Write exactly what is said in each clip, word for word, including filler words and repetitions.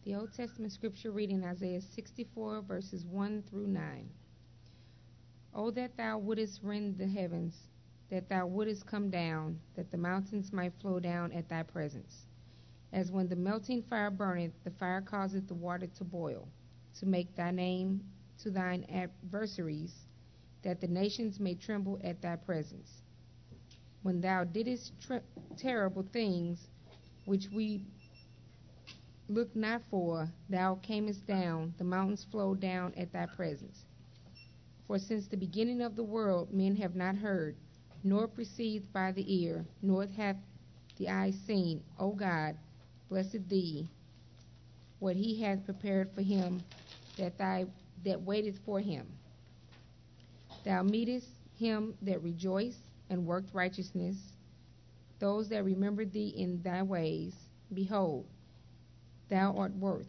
The Old Testament scripture reading, Isaiah sixty-four, verses one through nine. O that thou wouldest rend the heavens, that thou wouldest come down, that the mountains might flow down at thy presence. As when the melting fire burneth, the fire causeth the water to boil, to make thy name to thine adversaries, that the nations may tremble at thy presence. When thou didst tre- terrible things, which we looked not for, thou camest down, the mountains flowed down at thy presence. For since the beginning of the world men have not heard, nor perceived by the ear, nor hath the eye seen, O God, blessed thee, what he hath prepared for him that thy that waiteth for him. Thou meetest him that rejoice and worked righteousness, those that remember thee in thy ways. Behold, thou art worth.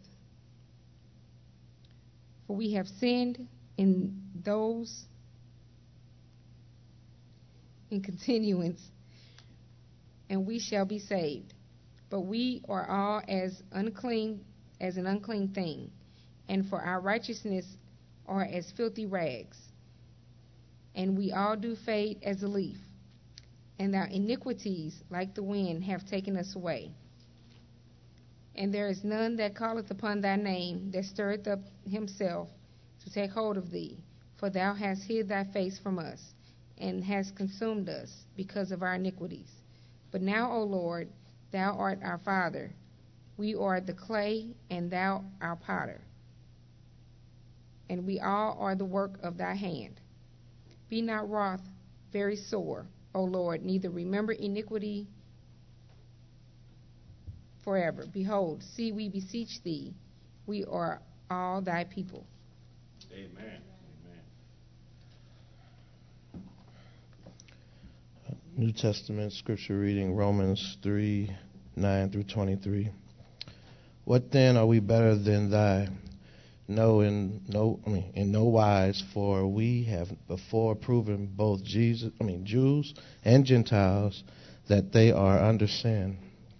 For we have sinned in those in continuance, and we shall be saved. But we are all as unclean as an unclean thing, and for our righteousness are as filthy rags. And we all do fade as a leaf, and our iniquities, like the wind, have taken us away. And there is none that calleth upon thy name, that stirreth up himself to take hold of thee. For thou hast hid thy face from us, and hast consumed us because of our iniquities. But now, O Lord, thou art our Father. We are the clay, and thou our potter. And we all are the work of thy hand. Be not wroth very sore, O Lord, neither remember iniquity forever. Behold, see, we beseech thee, we are all thy people. Amen. New Testament scripture reading, Romans three, nine through twenty-three. What then are we better than thy? No, in no, I mean, in no wise, for we have before proven both Jesus, I mean, Jews and Gentiles, that they are under sin.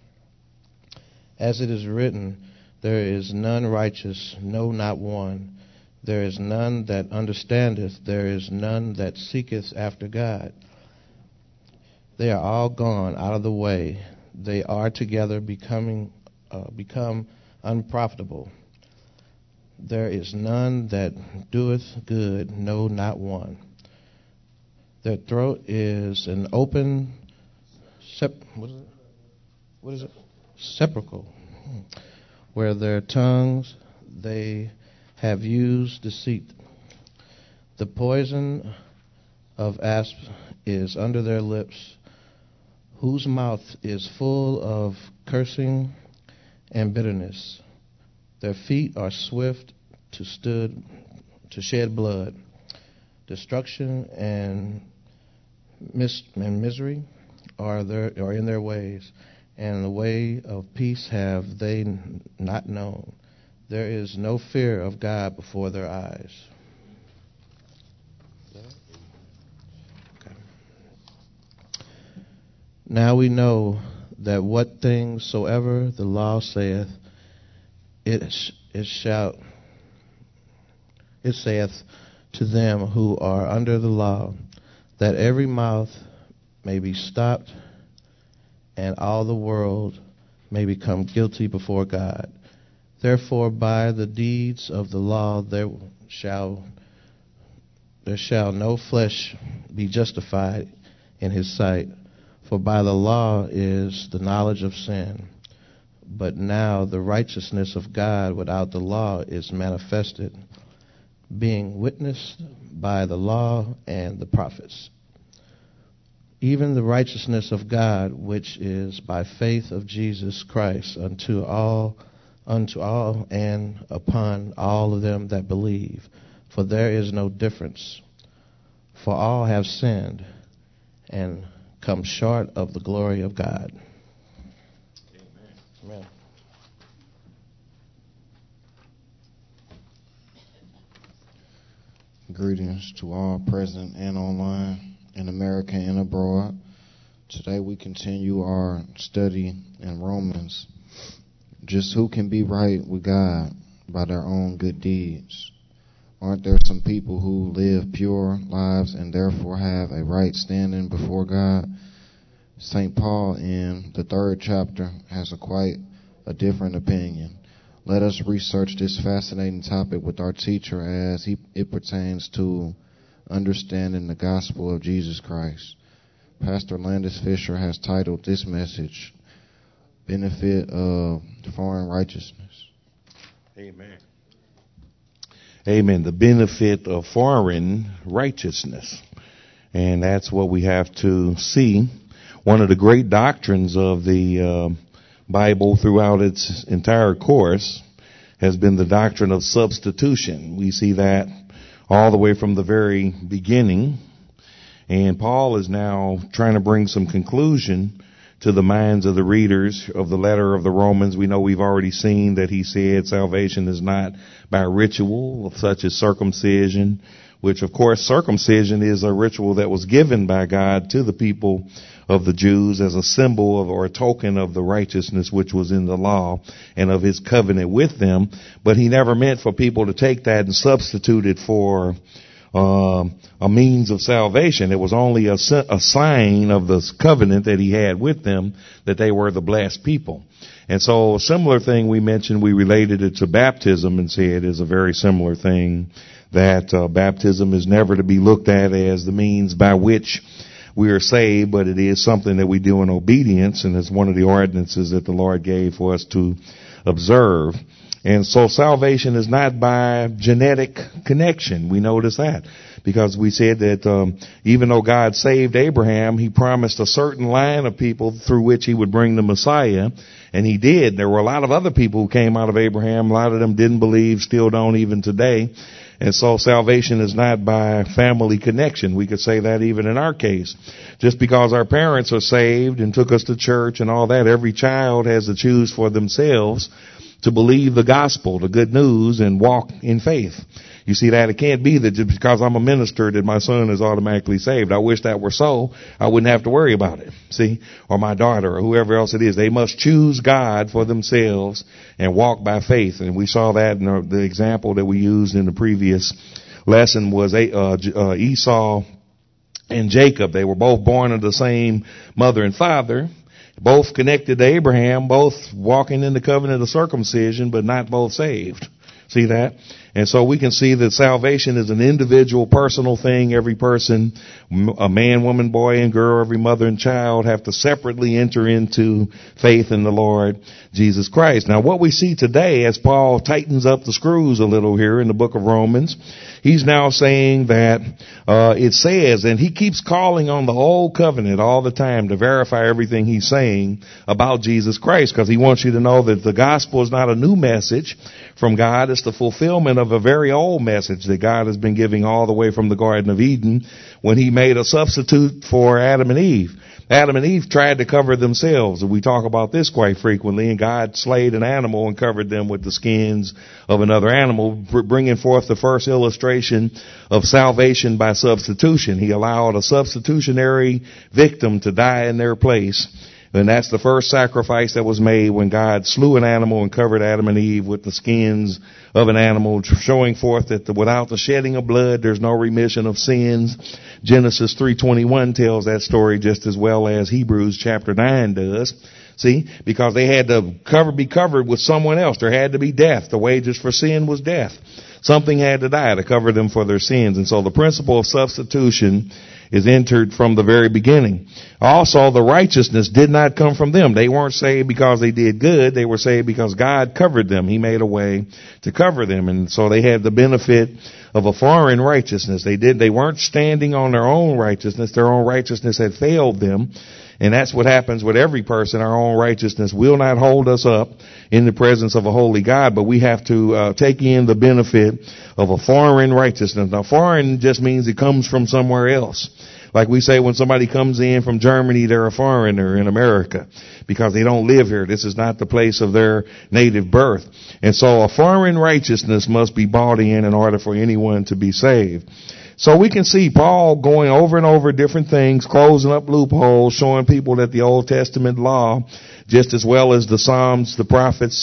As it is written, there is none righteous, no, not one. There is none that understandeth, there is none that seeketh after God. They are all gone out of the way. They are together becoming uh, become unprofitable. There is none that doeth good, no, not one. Their throat is an open sep- what is it? What is it? Sepulchre, where their tongues they have used deceit. The poison of asp is under their lips, whose mouth is full of cursing and bitterness. Their feet are swift to stood to shed blood. Destruction and, mis- and misery are there are in their ways, and the way of peace have they n- not known. There is no fear of God before their eyes. Okay. Now we know that what things soever the law saith, it sh- it shall it saith to them who are under the law, that every mouth may be stopped, and all the world may become guilty before God. Therefore, by the deeds of the law there shall there shall no flesh be justified in his sight, for by the law is the knowledge of sin. But now the righteousness of God without the law is manifested, being witnessed by the law and the prophets, even the righteousness of God, which is by faith of Jesus Christ unto all, unto all and upon all of them that believe. For there is no difference, for all have sinned and come short of the glory of God. Amen. Amen. Greetings to all present and online, in America and abroad. Today we continue our study in Romans just who can be right with God by their own good deeds? Aren't there some people who live pure lives and therefore have a right standing before God? Saint Paul in the third chapter has a quite a different opinion. Let us research this fascinating topic with our teacher as he, it pertains to understanding the gospel of Jesus Christ. Pastor Landis Fisher has titled this message, Benefit of Foreign Righteousness. Amen. Amen. The benefit of foreign righteousness. And that's what we have to see. One of the great doctrines of the uh, Bible throughout its entire course has been the doctrine of substitution. We see that all the way from the very beginning. And Paul is now trying to bring some conclusion to the minds of the readers of the letter of the Romans. We know we've already seen that he said salvation is not by ritual such as circumcision, which of course circumcision is a ritual that was given by God to the people of the Jews as a symbol of or a token of the righteousness which was in the law and of his covenant with them. But he never meant for people to take that and substitute it for Uh, a means of salvation. It was only a, a sign of the covenant that he had with them, that they were the blessed people. And so a similar thing we mentioned, we related it to baptism and said is a very similar thing, that uh, baptism is never to be looked at as the means by which we are saved, but it is something that we do in obedience, and it's one of the ordinances that the Lord gave for us to observe. And so salvation is not by genetic connection. We notice that because we said that um, even though God saved Abraham, he promised a certain line of people through which he would bring the Messiah. And he did. There were a lot of other people who came out of Abraham. A lot of them didn't believe, still don't even today. And so salvation is not by family connection. We could say that even in our case. Just because our parents are saved and took us to church and all that, every child has to choose for themselves to believe the gospel, the good news, and walk in faith. You see that? It can't be that just because I'm a minister that my son is automatically saved. I wish that were so. I wouldn't have to worry about it. See? Or my daughter or whoever else it is. They must choose God for themselves and walk by faith. And we saw that in the example that we used in the previous lesson was uh, Esau and Jacob. They were both born of the same mother and father. Both connected to Abraham, both walking in the covenant of circumcision, but not both saved. See that? And so we can see that salvation is an individual, personal thing. Every person, a man, woman, boy, and girl, every mother and child have to separately enter into faith in the Lord Jesus Christ. Now, what we see today, as Paul tightens up the screws a little here in the book of Romans, he's now saying that uh it says, and he keeps calling on the old covenant all the time to verify everything he's saying about Jesus Christ, because he wants you to know that the gospel is not a new message from God. It's the fulfillment of a very old message that God has been giving all the way from the Garden of Eden when he made a substitute for Adam and Eve. Adam and Eve tried to cover themselves, and we talk about this quite frequently, and God slayed an animal and covered them with the skins of another animal, bringing forth the first illustration of salvation by substitution. He allowed a substitutionary victim to die in their place. And that's the first sacrifice that was made when God slew an animal and covered Adam and Eve with the skins of an animal, showing forth that the, without the shedding of blood, there's no remission of sins. Genesis three twenty-one tells that story just as well as Hebrews chapter nine does. See, because they had to cover, be covered with someone else. There had to be death. The wages for sin was death. Something had to die to cover them for their sins. And so the principle of substitution is entered from the very beginning. Also, the righteousness did not come from them. They weren't saved because they did good. They were saved because God covered them. He made a way to cover them. And so they had the benefit of a foreign righteousness. They did, they weren't standing on their own righteousness. Their own righteousness had failed them. And that's what happens with every person. Our own righteousness will not hold us up in the presence of a holy God, but we have to uh, take in the benefit of a foreign righteousness. Now, foreign just means it comes from somewhere else. Like we say when somebody comes in from Germany, they're a foreigner in America because they don't live here. This is not the place of their native birth. And so a foreign righteousness must be bought in in order for anyone to be saved. So we can see Paul going over and over different things, closing up loopholes, showing people that the Old Testament law, just as well as the Psalms, the prophets,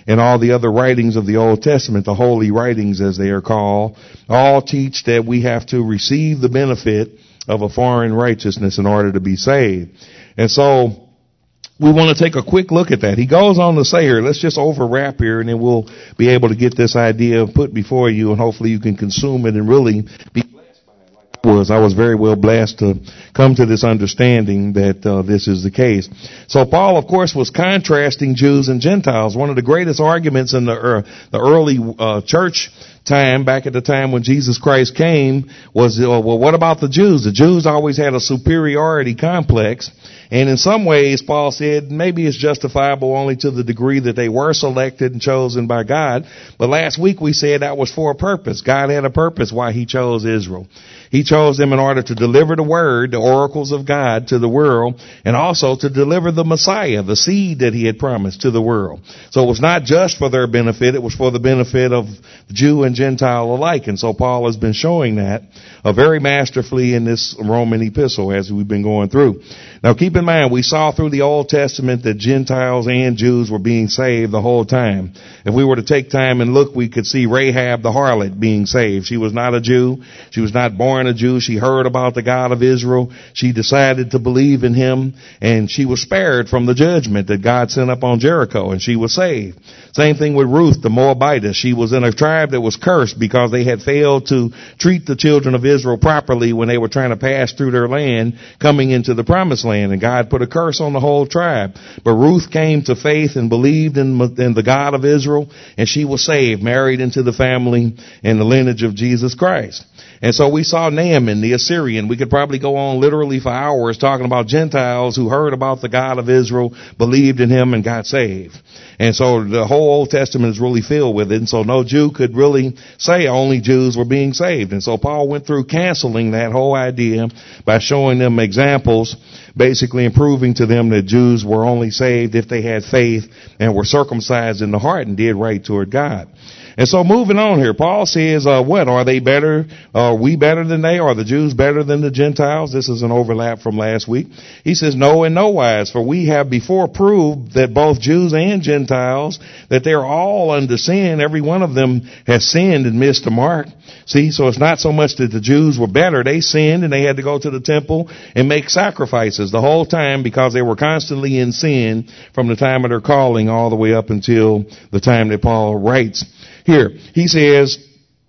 and all the other writings of the Old Testament, the holy writings as they are called, all teach that we have to receive the benefit of a foreign righteousness in order to be saved. And so we want to take a quick look at that. He goes on to say here, let's just overwrap here, and then we'll be able to get this idea put before you, and hopefully you can consume it and really be blessed by it like I was. I was very well blessed to come to this understanding that uh, this is the case. So Paul, of course, was contrasting Jews and Gentiles. One of the greatest arguments in the, uh, the early uh, church time, back at the time when Jesus Christ came, was, uh, well, what about the Jews? The Jews always had a superiority complex. And in some ways, Paul said, maybe it's justifiable only to the degree that they were selected and chosen by God. But last week we said that was for a purpose. God had a purpose why he chose Israel. He chose them in order to deliver the word, the oracles of God to the world, and also to deliver the Messiah, the seed that he had promised to the world. So it was not just for their benefit, it was for the benefit of Jew and Gentile alike. And so Paul has been showing that uh, very masterfully in this Roman epistle as we've been going through. Now keep in mind, we saw through the Old Testament that Gentiles and Jews were being saved the whole time. If we were to take time and look, we could see Rahab the harlot being saved. She was not a Jew. She was not born a Jew. She heard about the God of Israel. She decided to believe in him, and she was spared from the judgment that God sent up on Jericho, and she was saved. Same thing with Ruth, the Moabitess. She was in a tribe that was cursed because they had failed to treat the children of Israel properly when they were trying to pass through their land, coming into the promised land, and God put a curse on the whole tribe. But Ruth came to faith and believed in, in the God of Israel, and she was saved, married into the family and the lineage of Jesus Christ. And so we saw Naaman, the Assyrian. We could probably go on literally for hours talking about Gentiles who heard about the God of Israel, believed in him, and got saved. And so the whole Old Testament is really filled with it. And so no Jew could really say only Jews were being saved. And so Paul went through canceling that whole idea by showing them examples, basically improving to them that Jews were only saved if they had faith and were circumcised in the heart and did right toward God. And so moving on here, Paul says, uh, what, are they better, are we better than they? Are the Jews better than the Gentiles? This is an overlap from last week. He says, no, in no wise, for we have before proved that both Jews and Gentiles, that they're all under sin. Every one of them has sinned and missed the mark. See, so it's not so much that the Jews were better. They sinned and they had to go to the temple and make sacrifices the whole time because they were constantly in sin from the time of their calling all the way up until the time that Paul writes. Here, he says,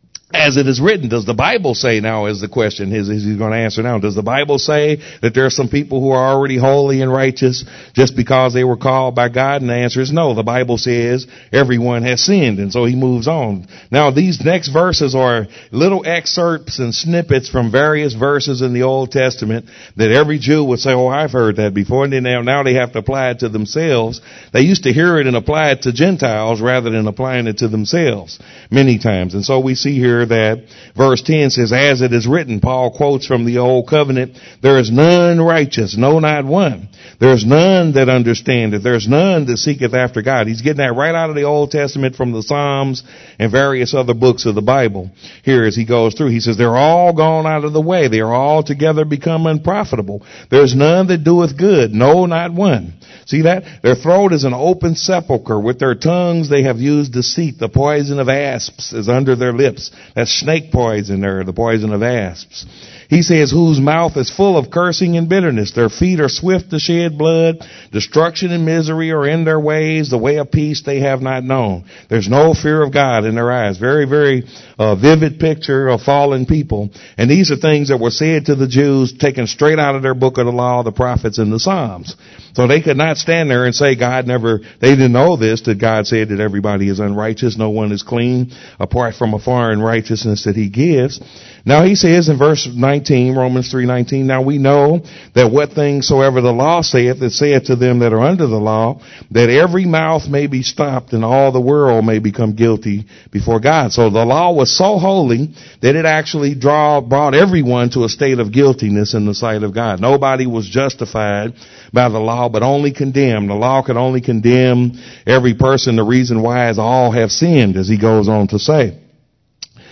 as it is written, does the Bible say now is the question is, is he's going to answer now. Does the Bible say that there are some people who are already holy and righteous just because they were called by God? And the answer is no. The Bible says everyone has sinned. And so he moves on. Now these next verses are little excerpts and snippets from various verses in the Old Testament that every Jew would say, oh, I've heard that before. And then now, now they have to apply it to themselves. They used to hear it and apply it to Gentiles rather than applying it to themselves many times. And so we see here that verse ten says, as it is written, Paul quotes from the Old Covenant, there is none righteous, no, not one. There is none that understandeth. There is none that seeketh after God. He's getting that right out of the Old Testament from the Psalms and various other books of the Bible. Here as he goes through, he says, they're all gone out of the way. They are all together become unprofitable. There's none that doeth good, no, not one. See that? Their throat is an open sepulchre. With their tongues they have used deceit. The poison of asps is under their lips. That's snake poison there, the poison of asps. He says, whose mouth is full of cursing and bitterness. Their feet are swift to shed blood. Destruction and misery are in their ways. The way of peace they have not known. There's no fear of God in their eyes. Very, very uh, vivid picture of fallen people. And these are things that were said to the Jews, taken straight out of their book of the law, the prophets, and the Psalms. So they could not stand there and say God never, they didn't know this, that God said that everybody is unrighteous. No one is clean apart from a foreign righteousness that he gives. Now he says in verse nineteen, Romans three nineteen, now we know that what things soever the law saith, it saith to them that are under the law, that every mouth may be stopped and all the world may become guilty before God. So the law was so holy that it actually draw, brought everyone to a state of guiltiness in the sight of God. Nobody was justified by the law, but only condemned. The law could only condemn every person. The reason why is all have sinned, as he goes on to say.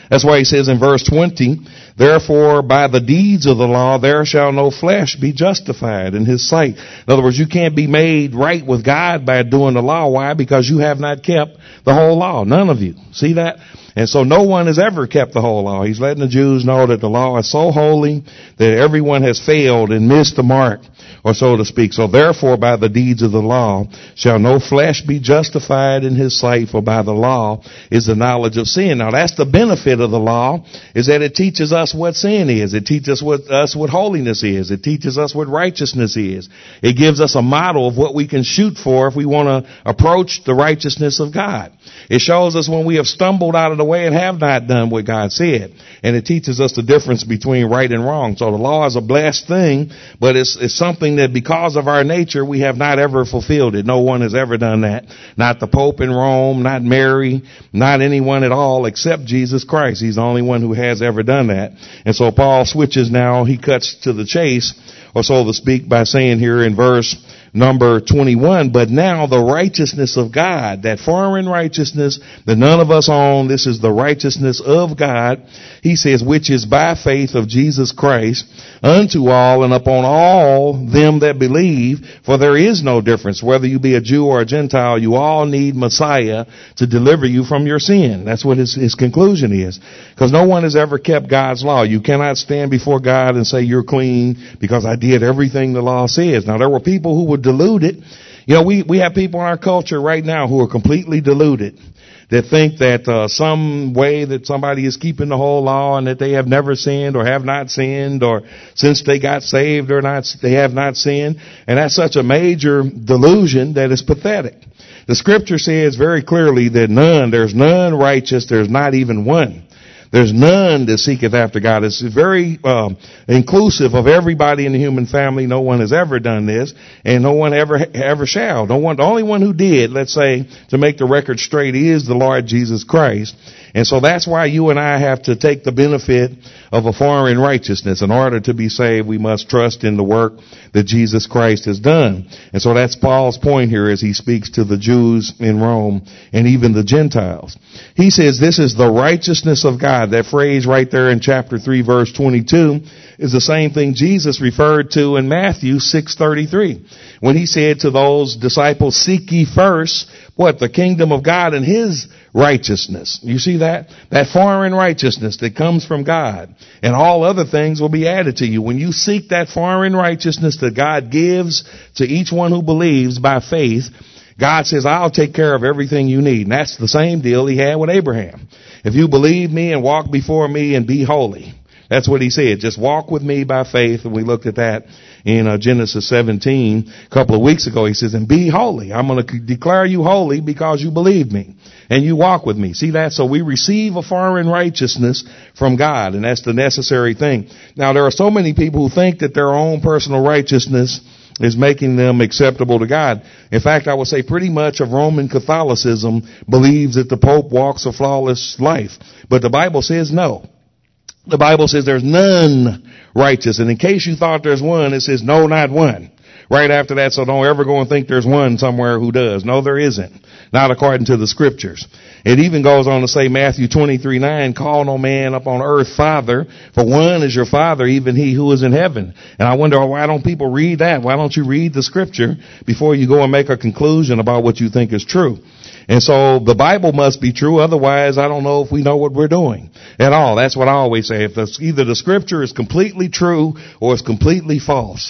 That's why he says in verse twenty, therefore by the deeds of the law there shall no flesh be justified in his sight. In other words, you can't be made right with God by doing the law. Why? Because you have not kept the whole law. None of you. See that? And so no one has ever kept the whole law. He's letting the Jews know that the law is so holy that everyone has failed and missed the mark, or so to speak. So therefore, by the deeds of the law shall no flesh be justified in his sight, for by the law is the knowledge of sin. Now that's the benefit of the law, is that it teaches us what sin is. It teaches what, us what holiness is. It teaches us what righteousness is. It gives us a model of what we can shoot for if we want to approach the righteousness of God. It shows us when we have stumbled out of the way and have not done what God said. And it teaches us the difference between right and wrong. So the law is a blessed thing, but it's, it's something that because of our nature, we have not ever fulfilled it. No one has ever done that. Not the Pope in Rome, not Mary, not anyone at all except Jesus Christ. He's the only one who has ever done that. And so Paul switches now. He cuts to the chase, or so to speak, by saying here in verse number twenty-one, but now the righteousness of God, that foreign righteousness that none of us own, this is the righteousness of God. He says, which is by faith of Jesus Christ unto all and upon all them that believe, for there is no difference. Whether you be a Jew or a Gentile, you all need Messiah to deliver you from your sin. That's what his, his conclusion is. Because no one has ever kept God's law. You cannot stand before God and say you're clean because I did everything the law says. Now there were people who would dilute it. You know, we, we have people in our culture right now who are completely deluded, that think that uh, some way that somebody is keeping the whole law and that they have never sinned or have not sinned, or since they got saved or not, they have not sinned. And that's such a major delusion that is pathetic. The scripture says very clearly that none, there's none righteous, there's not even one. There's none that seeketh after God. It's very um, inclusive of everybody in the human family. No one has ever done this, and no one ever ever shall. No one. The only one who did, let's say, to make the record straight, is the Lord Jesus Christ. And so that's why you and I have to take the benefit of a foreign righteousness. In order to be saved, we must trust in the work that Jesus Christ has done. And so that's Paul's point here as he speaks to the Jews in Rome and even the Gentiles. He says this is the righteousness of God. That phrase right there in chapter three, verse twenty-two, is the same thing Jesus referred to in Matthew six thirty-three. When he said to those disciples, seek ye first, what? The kingdom of God and his righteousness. You see that? That foreign righteousness that comes from God. And all other things will be added to you. When you seek that foreign righteousness that God gives to each one who believes by faith, God says, I'll take care of everything you need. And that's the same deal he had with Abraham. If you believe me and walk before me and be holy. That's what he said. Just walk with me by faith. And we looked at that in uh, Genesis seventeen a couple of weeks ago. He says, and be holy. I'm going to declare you holy because you believe me and you walk with me. See that? So we receive a foreign righteousness from God, and that's the necessary thing. Now, there are so many people who think that their own personal righteousness is making them acceptable to God. In fact, I would say pretty much of Roman Catholicism believes that the Pope walks a flawless life. But the Bible says no. The Bible says there's none righteous. And in case you thought there's one, it says no, not one. Right after that, so don't ever go and think there's one somewhere who does. No, there isn't. Not according to the scriptures. It even goes on to say, Matthew twenty-three nine, call no man up on earth father, for one is your father, even he who is in heaven. And I wonder, why don't people read that? Why don't you read the scripture before you go and make a conclusion about what you think is true? And so the Bible must be true. Otherwise, I don't know if we know what we're doing at all. That's what I always say. If the, either the scripture is completely true or it's completely false.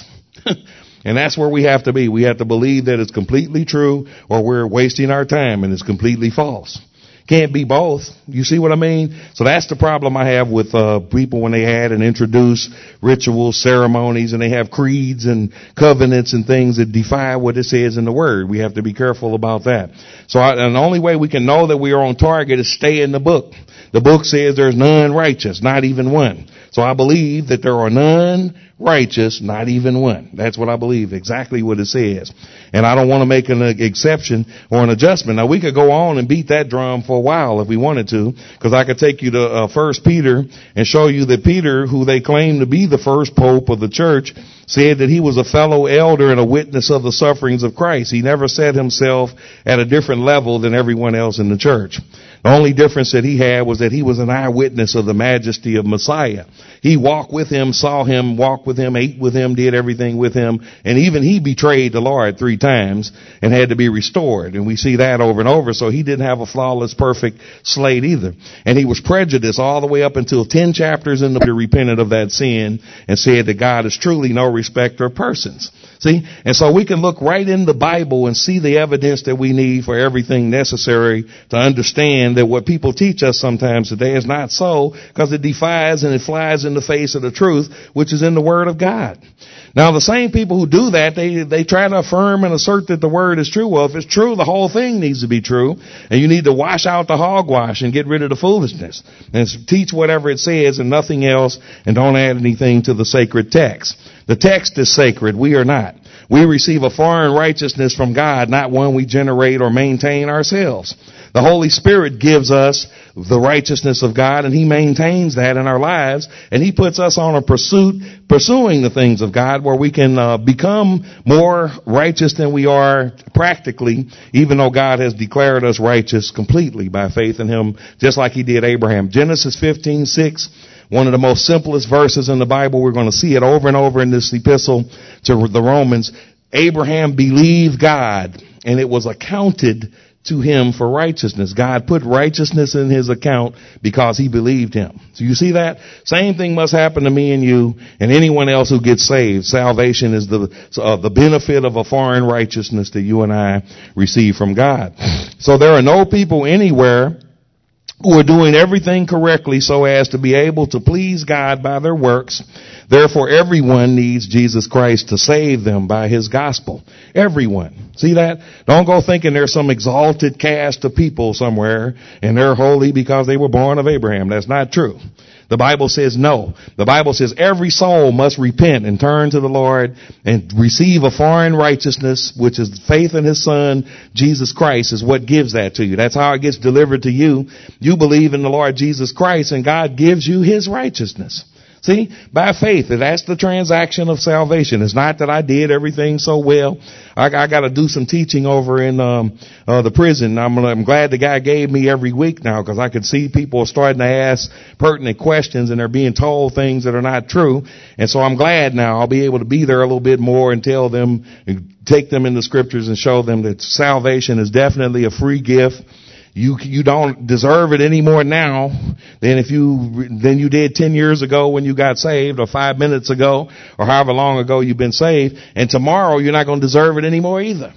And that's where we have to be. We have to believe that it's completely true or we're wasting our time and it's completely false. Can't be both. You see what I mean? So that's the problem I have with uh, people when they add and introduce rituals, ceremonies, and they have creeds and covenants and things that defy what it says in the Word. We have to be careful about that. So I, and the only way we can know that we are on target is stay in the book. The book says there's none righteous, not even one. So I believe that there are none righteous, not even one. That's what I believe, exactly what it says. And I don't want to make an exception or an adjustment. Now, we could go on and beat that drum for a while if we wanted to, because I could take you to uh, First Peter and show you that Peter, who they claim to be the first pope of the church, said that he was a fellow elder and a witness of the sufferings of Christ. He never set himself at a different level than everyone else in the church. The only difference that he had was that he was an eyewitness of the majesty of Messiah. He walked with him, saw him, walked with him, ate with him, did everything with him, and even he betrayed the Lord three times and had to be restored. And we see that over and over. So he didn't have a flawless, perfect slate either. And he was prejudiced all the way up until ten chapters in the Bible, repented of that sin and said that God is truly no respecter of persons. See? And so we can look right in the Bible and see the evidence that we need for everything necessary to understand that what people teach us sometimes today is not so, because it defies and it flies in the face of the truth, which is in the Word of God. Now, the same people who do that, they they try to affirm and assert that the Word is true. Well, if it's true, the whole thing needs to be true, and you need to wash out the hogwash and get rid of the foolishness and teach whatever it says and nothing else, and don't add anything to the sacred text. The text is sacred. We are not. We receive a foreign righteousness from God, not one we generate or maintain ourselves. The Holy Spirit gives us the righteousness of God, and He maintains that in our lives, and He puts us on a pursuit, pursuing the things of God, where we can uh, become more righteous than we are practically, even though God has declared us righteous completely by faith in Him, just like He did Abraham. Genesis fifteen six. One of the most simplest verses in the Bible. We're going to see it over and over in this epistle to the Romans. Abraham believed God, and it was accounted to him for righteousness. God put righteousness in his account because he believed him. So you see that? Same thing must happen to me and you and anyone else who gets saved. Salvation is the uh, the benefit of a foreign righteousness that you and I receive from God. So there are no people anywhere who are doing everything correctly so as to be able to please God by their works. Therefore, everyone needs Jesus Christ to save them by His gospel. Everyone. See that? Don't go thinking there's some exalted caste of people somewhere and they're holy because they were born of Abraham. That's not true. The Bible says no. The Bible says every soul must repent and turn to the Lord and receive a foreign righteousness, which is faith in His Son, Jesus Christ, is what gives that to you. That's how it gets delivered to you. You believe in the Lord Jesus Christ and God gives you His righteousness. See, by faith, that's the transaction of salvation. It's not that I did everything so well. I, I got to do some teaching over in um, uh, the prison. I'm, I'm glad the guy gave me every week now, because I could see people starting to ask pertinent questions and they're being told things that are not true. And so I'm glad now I'll be able to be there a little bit more and tell them, take them in the scriptures and show them that salvation is definitely a free gift. You you don't deserve it any more now than if you than you did ten years ago when you got saved, or five minutes ago, or however long ago you've been saved. And tomorrow you're not going to deserve it anymore either.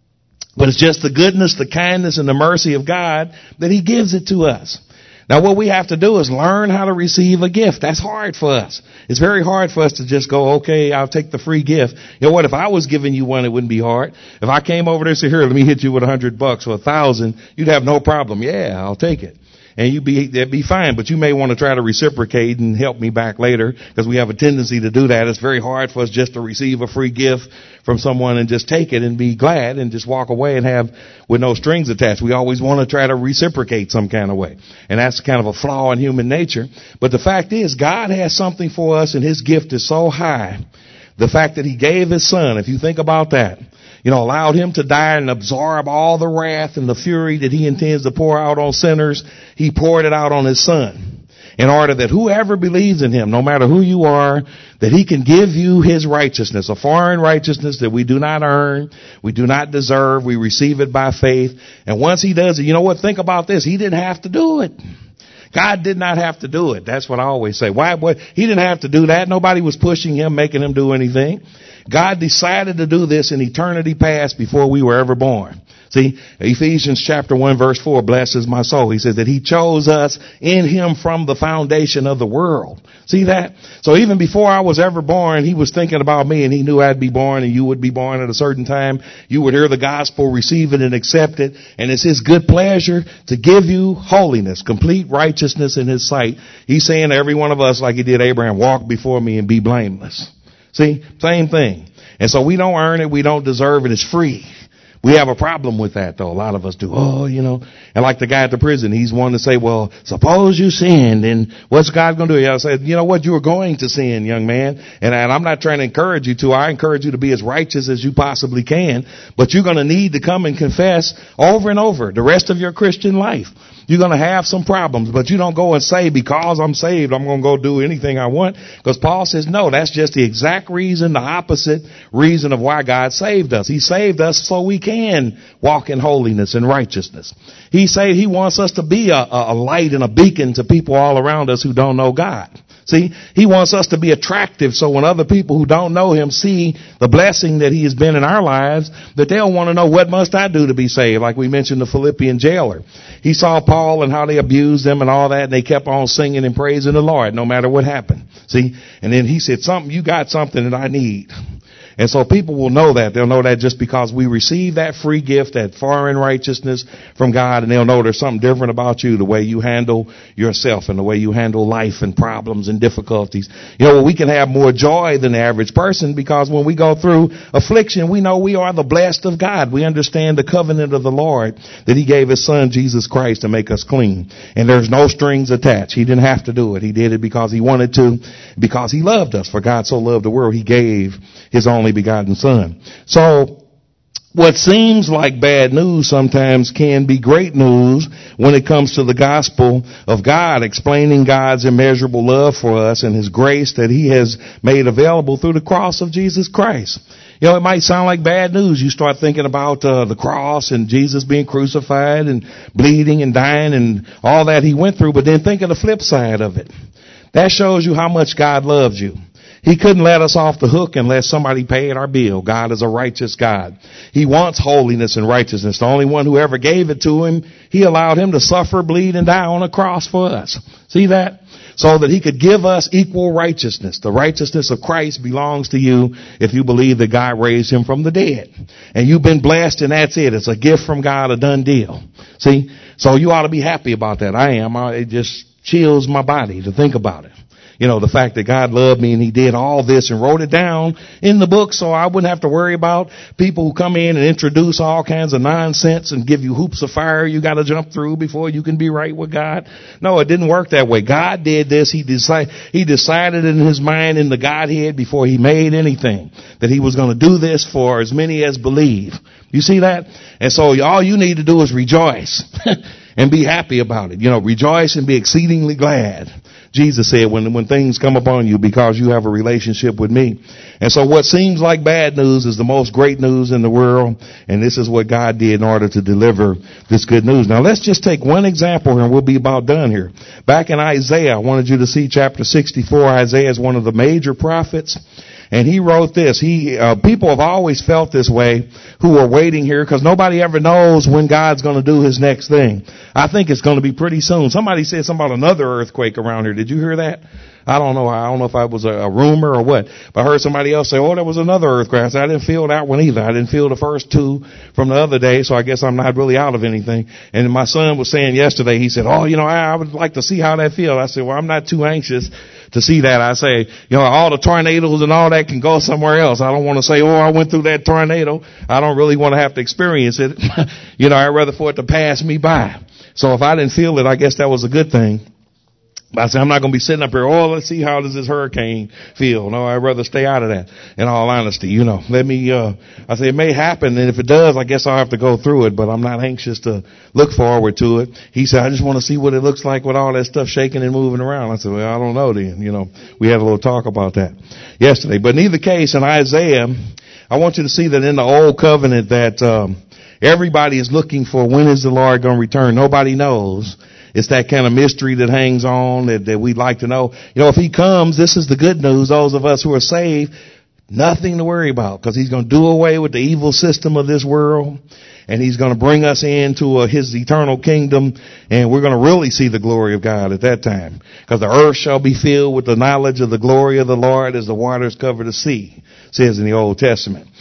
But it's just the goodness, the kindness, and the mercy of God that He gives it to us. Now, what we have to do is learn how to receive a gift. That's hard for us. It's very hard for us to just go, okay, I'll take the free gift. You know what? If I was giving you one, it wouldn't be hard. If I came over there and said, here, let me hit you with a hundred bucks or a thousand, you'd have no problem. Yeah, I'll take it. And you'd be, that'd be fine. But you may want to try to reciprocate and help me back later, because we have a tendency to do that. It's very hard for us just to receive a free gift from someone and just take it and be glad and just walk away and have with no strings attached. We always want to try to reciprocate some kind of way. And that's kind of a flaw in human nature. But the fact is, God has something for us, and His gift is so high. The fact that He gave His Son, if you think about that, you know, allowed Him to die and absorb all the wrath and the fury that He intends to pour out on sinners. He poured it out on His Son, in order that whoever believes in Him, no matter who you are, that He can give you His righteousness, a foreign righteousness that we do not earn, we do not deserve, we receive it by faith. And once He does it, you know what? Think about this. He didn't have to do it. God did not have to do it. That's what I always say. Why? What? He didn't have to do that. Nobody was pushing Him, making Him do anything. God decided to do this in eternity past before we were ever born. See, Ephesians chapter one verse four blesses my soul. He says that He chose us in Him from the foundation of the world. See that? So even before I was ever born, He was thinking about me, and He knew I'd be born and you would be born at a certain time. You would hear the gospel, receive it, and accept it. And it's His good pleasure to give you holiness, complete righteousness in His sight. He's saying to every one of us, like He did Abraham, walk before me and be blameless. See, same thing. And so we don't earn it. We don't deserve it. It's free. We have a problem with that, though. A lot of us do. Oh, you know, and like the guy at the prison, he's wanting to say, well, suppose you sinned, and what's God going to do? I said, you know what? You are going to sin, young man. And, and I'm not trying to encourage you to. I encourage you to be as righteous as you possibly can. But you're going to need to come and confess over and over the rest of your Christian life. You're going to have some problems, but you don't go and say, because I'm saved, I'm going to go do anything I want. Because Paul says, no, that's just the exact reason, the opposite reason of why God saved us. He saved us so we can walk in holiness and righteousness. He said he wants us to be a, a light and a beacon to people all around us who don't know God. See, he wants us to be attractive so when other people who don't know him see the blessing that he has been in our lives, that they'll want to know, what must I do to be saved? Like we mentioned the Philippian jailer. He saw Paul and how they abused him and all that, and they kept on singing and praising the Lord no matter what happened. See, and then he said, something, you got something that I need. And so people will know that. They'll know that just because we receive that free gift, that foreign righteousness from God, and they'll know there's something different about you, the way you handle yourself and the way you handle life and problems and difficulties. You know, we can have more joy than the average person because when we go through affliction, we know we are the blessed of God. We understand the covenant of the Lord that he gave his son, Jesus Christ, to make us clean. And there's no strings attached. He didn't have to do it. He did it because he wanted to, because he loved us. For God so loved the world, he gave his only begotten son. So what seems like bad news sometimes can be great news when it comes to the gospel of God, explaining God's immeasurable love for us and his grace that he has made available through the cross of Jesus Christ. You know, it might sound like bad news. You start thinking about uh, the cross and Jesus being crucified and bleeding and dying and all that he went through, but then think of the flip side of it. That shows you how much God loves you. He couldn't let us off the hook unless somebody paid our bill. God is a righteous God. He wants holiness and righteousness. The only one who ever gave it to him, he allowed him to suffer, bleed, and die on a cross for us. See that? So that he could give us equal righteousness. The righteousness of Christ belongs to you if you believe that God raised him from the dead. And you've been blessed, and that's it. It's a gift from God, a done deal. See? So you ought to be happy about that. I am. It just chills my body to think about it. You know, the fact that God loved me and he did all this and wrote it down in the book so I wouldn't have to worry about people who come in and introduce all kinds of nonsense and give you hoops of fire you got to jump through before you can be right with God. No, it didn't work that way. God did this. He decided, he decided in his mind, in the Godhead, before he made anything, that he was going to do this for as many as believe. You see that? And so all you need to do is rejoice and be happy about it. You know, rejoice and be exceedingly glad. Jesus said, when, when things come upon you because you have a relationship with me. And so what seems like bad news is the most great news in the world. And this is what God did in order to deliver this good news. Now let's just take one example here and we'll be about done here. Back in Isaiah, I wanted you to see chapter sixty-four. Isaiah is one of the major prophets. And he wrote this. He, uh, people have always felt this way who are waiting here because nobody ever knows when God's going to do his next thing. I think it's going to be pretty soon. Somebody said something about another earthquake around here. Did you hear that? I don't know. I don't know if it was a, a rumor or what, but I heard somebody else say, oh, there was another earthquake. I said, I didn't feel that one either. I didn't feel the first two from the other day. So I guess I'm not really out of anything. And my son was saying yesterday, he said, oh, you know, I, I would like to see how that feels. I said, well, I'm not too anxious to see that. I say, you know, all the tornadoes and all that can go somewhere else. I don't want to say, oh, I went through that tornado. I don't really want to have to experience it. You know, I'd rather for it to pass me by. So if I didn't feel it, I guess that was a good thing. But I said, I'm not going to be sitting up here, oh, let's see how does this hurricane feel. No, I'd rather stay out of that, in all honesty. You know, let me, uh, I say it may happen, and if it does, I guess I'll have to go through it, but I'm not anxious to look forward to it. He said, I just want to see what it looks like with all that stuff shaking and moving around. I said, well, I don't know then. You know, we had a little talk about that yesterday. But in either case, in Isaiah, I want you to see that in the Old Covenant that um, everybody is looking for when is the Lord going to return. Nobody knows. It's that kind of mystery that hangs on that, that we'd like to know. You know, if he comes, this is the good news. Those of us who are saved, nothing to worry about because he's going to do away with the evil system of this world. And he's going to bring us into uh, his eternal kingdom. And we're going to really see the glory of God at that time. Because the earth shall be filled with the knowledge of the glory of the Lord as the waters cover the sea, says in the Old Testament.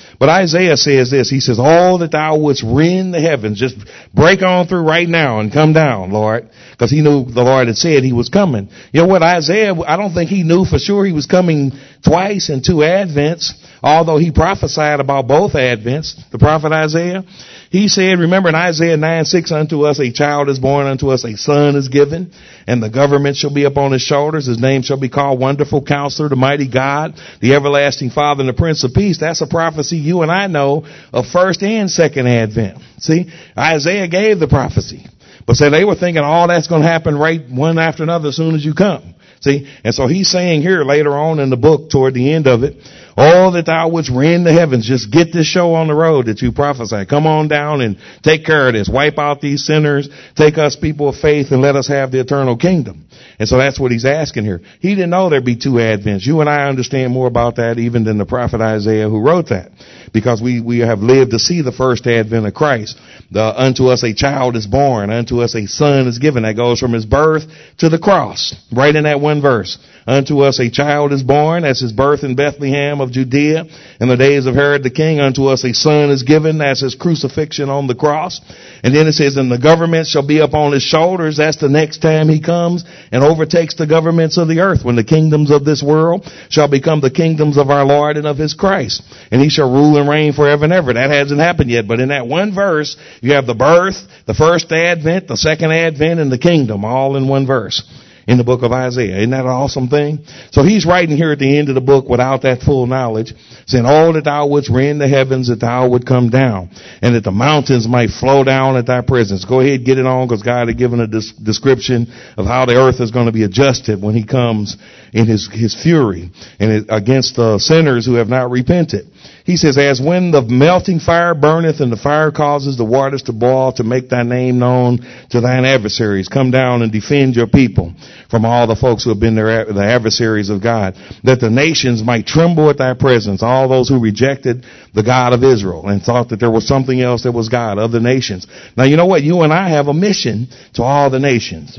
But Isaiah says this. He says, oh, that thou wouldst rend the heavens. Just break on through right now and come down, Lord. Because he knew the Lord had said he was coming. You know what, Isaiah, I don't think he knew for sure he was coming twice in two advents. Although he prophesied about both advents, the prophet Isaiah. He said, remember in Isaiah nine six, unto us a child is born, unto us a son is given, and the government shall be upon his shoulders. His name shall be called Wonderful Counselor, the Mighty God, the Everlasting Father, and the Prince of Peace. That's a prophecy you and I know of first and second advent. See, Isaiah gave the prophecy. But say they were thinking all that's going to happen right one after another as soon as you come. See, and so he's saying here later on in the book toward the end of it, oh, that thou wouldst rend the heavens. Just get this show on the road that you prophesy. Come on down and take care of this. Wipe out these sinners. Take us people of faith and let us have the eternal kingdom. And so that's what he's asking here. He didn't know there'd be two advents. You and I understand more about that even than the prophet Isaiah who wrote that. Because we, we have lived to see the first advent of Christ. The, unto us a child is born. Unto us a son is given. That goes from his birth to the cross. Right in that one verse. Unto us a child is born. That's his birth in Bethlehem of Judea in the days of Herod the king. Unto us a son is given. That's his crucifixion on the cross. And then it says, and the government shall be upon his shoulders. That's the next time he comes and overtakes the governments of the earth, when the kingdoms of this world shall become the kingdoms of our Lord and of his Christ. And he shall rule and reign forever and ever. That hasn't happened yet. But in that one verse, you have the birth, the first advent, the second advent, and the kingdom all in one verse. In the book of Isaiah. Isn't that an awesome thing? So he's writing here at the end of the book without that full knowledge, saying, oh, that thou wouldst rend the heavens, that thou would come down, and that the mountains might flow down at thy presence. Go ahead, get it on, because God had given a des- description of how the earth is going to be adjusted when he comes in his, his fury and it, against the sinners who have not repented. He says, as when the melting fire burneth and the fire causes the waters to boil, to make thy name known to thine adversaries. Come down and defend your people from all the folks who have been their, the adversaries of God, that the nations might tremble at thy presence. All those who rejected the God of Israel and thought that there was something else that was God, other nations. Now, you know what? You and I have a mission to all the nations.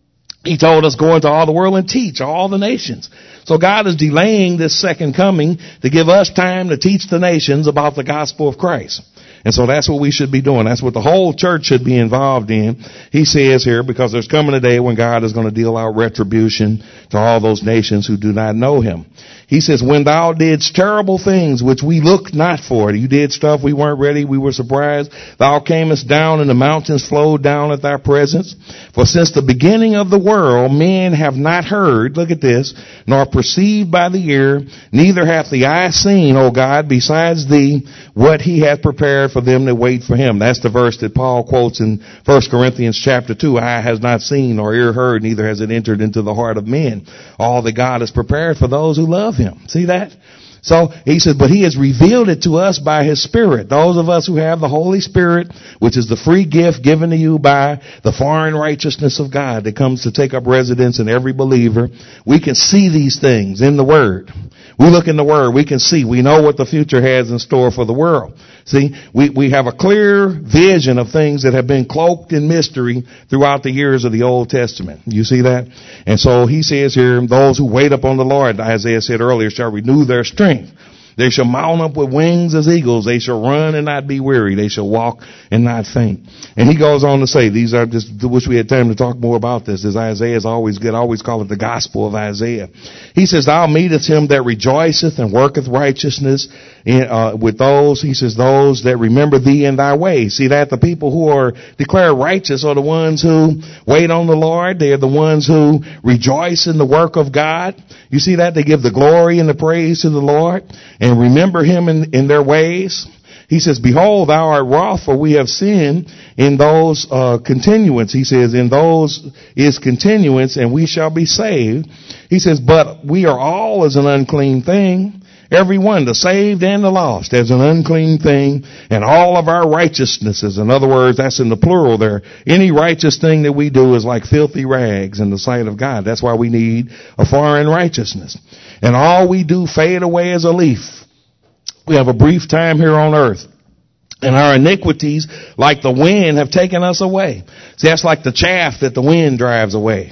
He told us, go into all the world and teach all the nations. So God is delaying this second coming to give us time to teach the nations about the gospel of Christ. And so that's what we should be doing. That's what the whole church should be involved in. He says here, because there's coming a day when God is going to deal out retribution to all those nations who do not know him. He says, when thou didst terrible things which we looked not for. You did stuff we weren't ready. We were surprised. Thou camest down and the mountains flowed down at thy presence. For since the beginning of the world, men have not heard, look at this, nor perceived by the ear, neither hath the eye seen, O God, besides thee, what he hath prepared for them that wait for him. That's the verse that Paul quotes in First Corinthians chapter two. Eye has not seen nor ear heard, neither has it entered into the heart of men. All that God has prepared for those who love him. See that? So he said, but he has revealed it to us by his Spirit. Those of us who have the Holy Spirit, which is the free gift given to you by the foreign righteousness of God that comes to take up residence in every believer, we can see these things in the Word. We look in the Word, we can see, we know what the future has in store for the world. See, we, we have a clear vision of things that have been cloaked in mystery throughout the years of the Old Testament. You see that? And so he says here, those who wait upon the Lord, Isaiah said earlier, shall renew their strength. They shall mount up with wings as eagles. They shall run and not be weary. They shall walk and not faint. And he goes on to say, these are just, wish we had time to talk more about this, as Isaiah is always good. I always call it the gospel of Isaiah. He says, thou meetest him that rejoiceth and worketh righteousness in, uh, with those, he says, those that remember thee in thy ways. See that? The people who are declared righteous are the ones who wait on the Lord. They are the ones who rejoice in the work of God. You see that? They give the glory and the praise to the Lord and remember him in, in their ways. He says, behold, thou art wroth, for we have sinned in those uh, continuance. He says, in those is continuance, and we shall be saved. He says, but we are all as an unclean thing. Every one, the saved and the lost, as an unclean thing, and all of our righteousnesses. In other words, that's in the plural there. Any righteous thing that we do is like filthy rags in the sight of God. That's why we need a foreign righteousness. And all we do fade away as a leaf. We have a brief time here on earth. And our iniquities, like the wind, have taken us away. See, that's like the chaff that the wind drives away.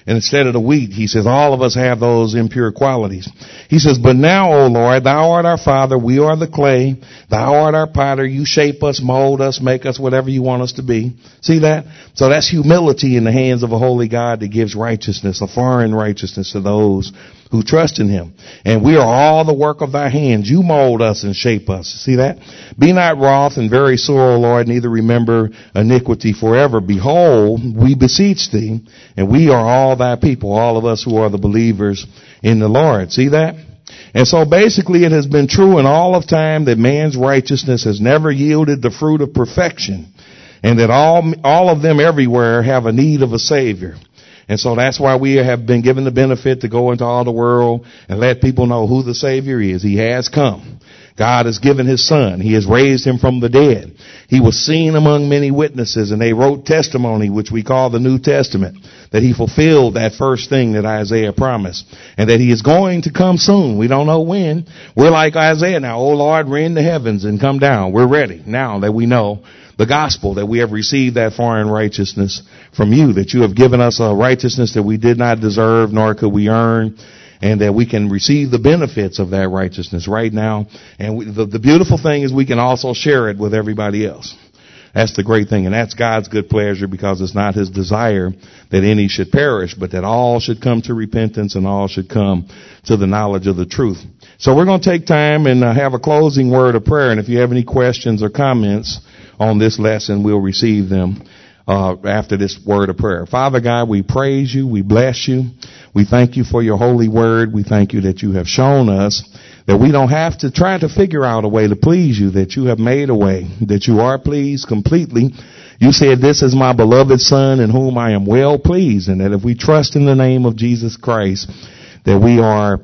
And instead of the wheat, he says, all of us have those impure qualities. He says, but now, O Lord, thou art our Father, we are the clay, thou art our potter, you shape us, mold us, make us whatever you want us to be. See that? So that's humility in the hands of a holy God that gives righteousness, a foreign righteousness to those who trust in him. And we are all the work of thy hands. You mold us and shape us. See that? Be not wroth and very sore, O Lord, neither remember iniquity forever. Behold, we beseech thee, and we are all thy people, all of us who are the believers in the Lord. See that? And so basically it has been true in all of time that man's righteousness has never yielded the fruit of perfection, and that all, all of them everywhere have a need of a Savior. And so that's why we have been given the benefit to go into all the world and let people know who the Savior is. He has come. God has given his son. He has raised him from the dead. He was seen among many witnesses, and they wrote testimony, which we call the New Testament, that he fulfilled that first thing that Isaiah promised, and that he is going to come soon. We don't know when. We're like Isaiah now. Oh Lord, rend the heavens and come down. We're ready now that we know the gospel, that we have received that foreign righteousness from you, that you have given us a righteousness that we did not deserve, nor could we earn, and that we can receive the benefits of that righteousness right now. And we, the, the beautiful thing is we can also share it with everybody else. That's the great thing, and that's God's good pleasure, because it's not his desire that any should perish, but that all should come to repentance and all should come to the knowledge of the truth. So we're going to take time and uh, have a closing word of prayer, and if you have any questions or comments on this lesson, we'll receive them uh after this word of prayer. Father God, we praise you, we bless you, we thank you for your holy word. We thank you that you have shown us that we don't have to try to figure out a way to please you, that you have made a way, that you are pleased completely. You said, this is my beloved son in whom I am well pleased, and that if we trust in the name of Jesus Christ, that we are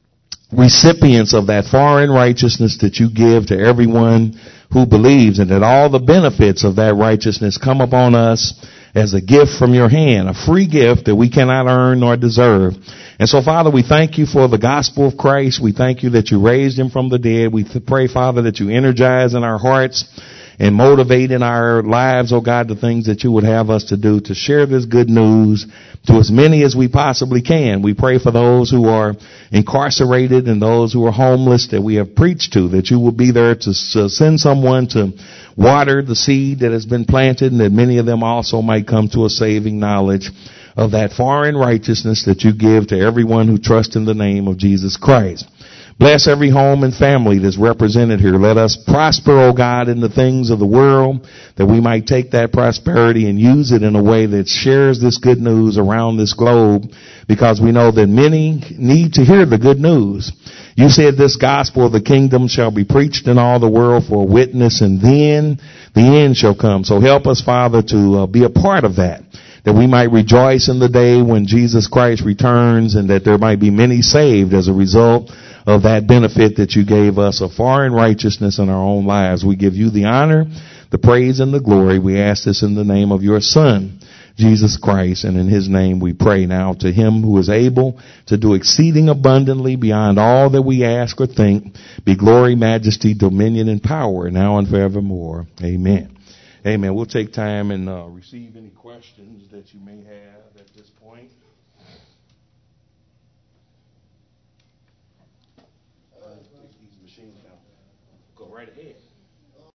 recipients of that foreign righteousness that you give to everyone who believes, and that all the benefits of that righteousness come upon us as a gift from your hand, a free gift that we cannot earn nor deserve. And so, Father, we thank you for the gospel of Christ. We thank you that you raised him from the dead. We pray, Father, that you energize in our hearts and motivate in our lives, oh God, the things that you would have us to do to share this good news to as many as we possibly can. We pray for those who are incarcerated and those who are homeless that we have preached to, that you will be there to send someone to water the seed that has been planted, and that many of them also might come to a saving knowledge of that foreign righteousness that you give to everyone who trusts in the name of Jesus Christ. Bless every home and family that's represented here. Let us prosper, O God, in the things of the world, that we might take that prosperity and use it in a way that shares this good news around this globe, because we know that many need to hear the good news. You said this gospel of the kingdom shall be preached in all the world for a witness, and then the end shall come. So help us, Father, to uh, be a part of that, that we might rejoice in the day when Jesus Christ returns, and that there might be many saved as a result of that benefit that you gave us, a foreign righteousness in our own lives. We give you the honor, the praise, and the glory. We ask this in the name of your Son, Jesus Christ, and in his name we pray. Now to him who is able to do exceeding abundantly beyond all that we ask or think, be glory, majesty, dominion, and power, now and forevermore. Amen. Amen. We'll take time and uh, receive any questions that you may have at this point. Uh, these machines now. Go right ahead.